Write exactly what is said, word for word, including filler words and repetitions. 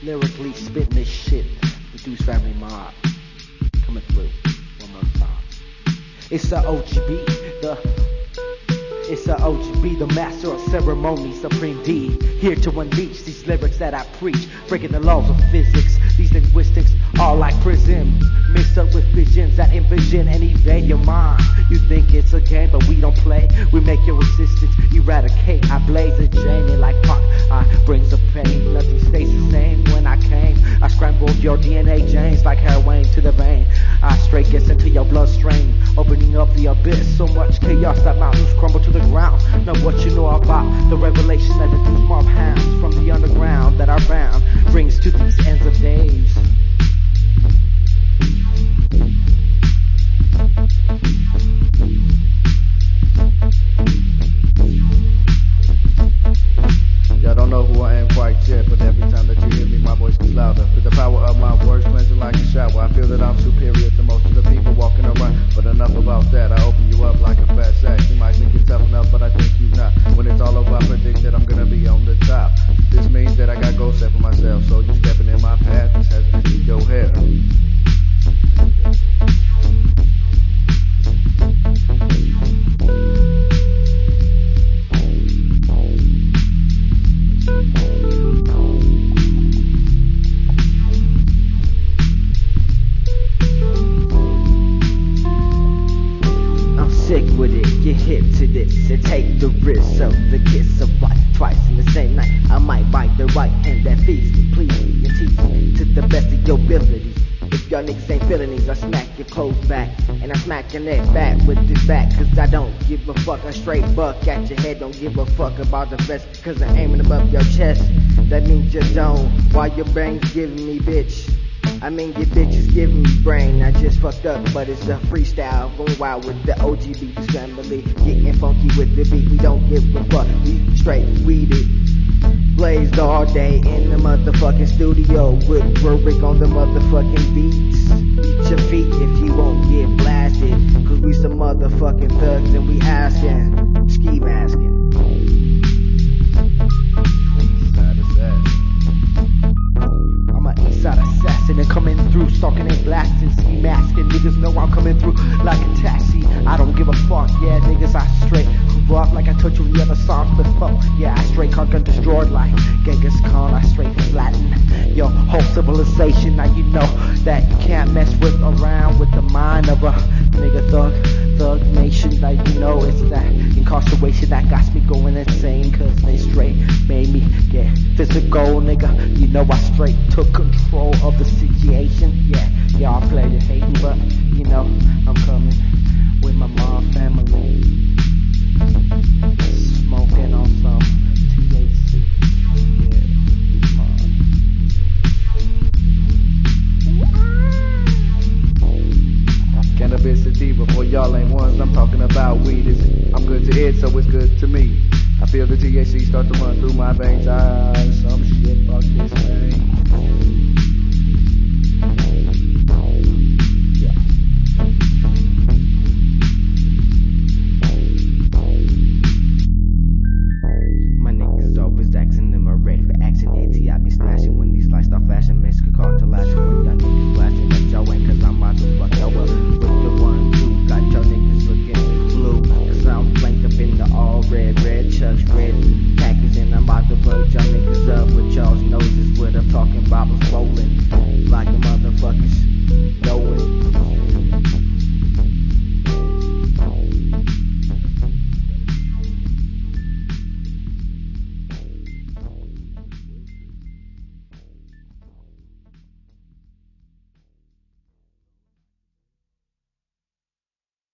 Lyrically spitting this shit. The Deuce Family Mob. Coming through. One more time. It's the O G B. The It's the O G B, the master of ceremony, Supreme D. Here to unleash these lyrics that I preach, breaking the laws of physics. These linguistics are like prism, mixed up with visions that envision and evade your mind. You think it's a game, but we don't play. We make your existence eradicate. I blaze a journey like Pac. I brings the pain. Nothing stays the same when I came. I scrambled your D N A genes like heroin to the vein. I straight gets into your bloodstream, opening up the abyss. So much chaos that mountains crumble to the ground. Know what you know about the revelation that the Deuce Mob hands from the underground that I found brings to these ends of days. Y'all don't know who I am quite yet, but every time that you hear me, my voice gets louder. With the power of my words cleansing like a shower, I feel that I'm superior to most of the people walking around. But enough about that, I open you up like a fat sack. You might think you're tough enough, but I think you not. When it's all over, I predict that I'm gonna be on the top. This means that I got goals set for myself, so you stepping in my path, this has to be your hair. Sick with it, get hip to this and take the risk of the kiss of life twice in the same night. I might bite the right hand that feeds me, please me, and teach me to the best of your abilities. If y'all niggas ain't feeling these, I smack your clothes back, and I smack your neck back with this back, cause I don't give a fuck. A straight buck at your head, don't give a fuck about the vest, cause I'm aiming above your chest. That means you don't, while your brain's giving me bitch. I mean, your bitch is giving me brain. I just fucked up, but it's a freestyle. Going wild with the O G B family. Getting funky with the beat. We don't give a fuck. We straight weeded. Blazed all day in the motherfucking studio with Rurik on the motherfucking beats. Beat your feet if you won't get blasted. Cause we some motherfucking thugs and we asking. Ski masking. Assassin and coming through, stalking and blasting, ski masking. Niggas know I'm coming through like a taxi. I don't give a fuck, yeah, niggas, I straight rough like I told you in the other songs before. Yeah, I straight conquer and destroyed like Genghis Khan. I straight flatten your whole civilization. Now you know that you can't mess with around with the mind of a nigga thug, thug nation. Now you know it's that incarceration that got me going insane, cause they straight made me get physical, nigga. You know I straight took control of the situation. Yeah, y'all play the hating, but you know I'm coming with my mom family, smoking on some T H C. Yeah, cannabis sativa, boy, y'all ain't ones. I'm talking about weed. It's, I'm good to it, so it's good to me. I feel the T H C start to run through my veins. Ah, some shit, fuck this thing.